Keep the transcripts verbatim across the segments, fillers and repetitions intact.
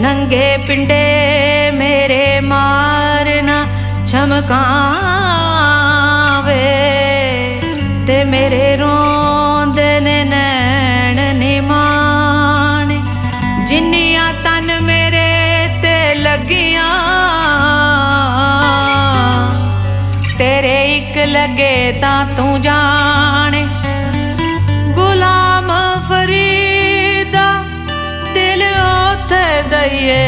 नंगे पिंडे मेरे मारना चमकावे ते मेरे रोंदे ने नैन निमाने जिन्नियां तन मेरे ते लगियां तेरे इक लगे तां तू जाने गुलाम फरीदा दिल ओथे दईए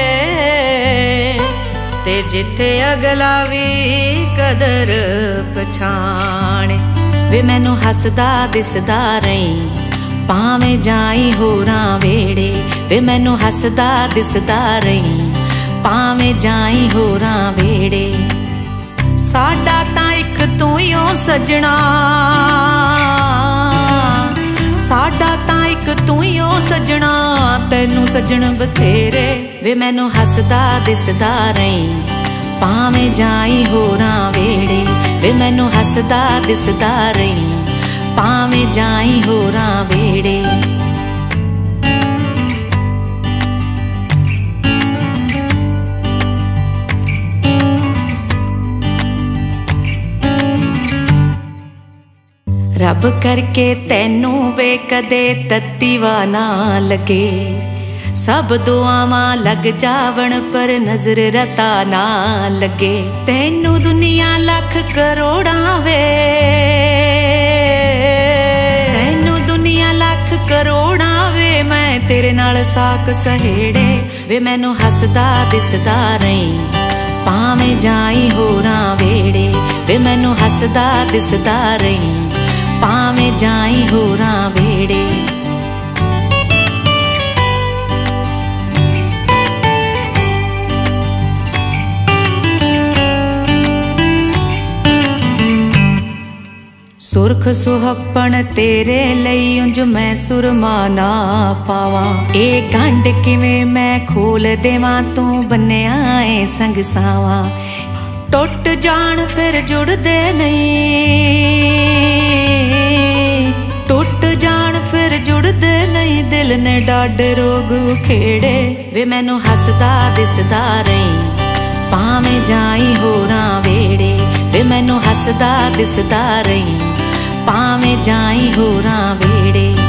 ते जिथे अगला भी कदर पछाणे वे मैनू हसदा दिसदा रही भावें जाई होरां वेड़े वे मैनू हसदा दिसदा रही भावें जाई होरां वेड़े साडा तां इक तू ही ओ सजना साडा तां इक तू ही ओ सजना तैनू सजन बथेरे वे मैनू हसदा दिसदा रही भावें जाई होरां वेड़े वे मैनू हसदा दिसदा रही भावें जाई होरां वेड़े रब करके तैनू वे कदे तत्तीवा ना लगे सब दुआवां लग जावण पर नजर रता ना लगे तैनू दुनिया लख करोड़ां वे तैनू दुनिया लख करोड़ां वे मैं तेरे नाल साक सहेड़े वे मैनू हसदा दिसदा रही भावें जाई होरां वेड़े वे मैनू हसदा दिसदा रही भावें जाई होरां वेड़े सुरख सुहप्पण तेरे लई उंज मैं सुरमा ना पावा ए गंढ किवें मैं खोल देवां तू बन्निया ए संग सावा टुट जान फिर जुड़दे नहीं टुट जान फिर जुड़दे नहीं दिल ने डाड रोग खेड़े वे मैनू हसदा दिसदा रही भावें जाई होरां वेड़े वे मैनू हसदा दिसदा रही भावें जाई होरां वेड़े।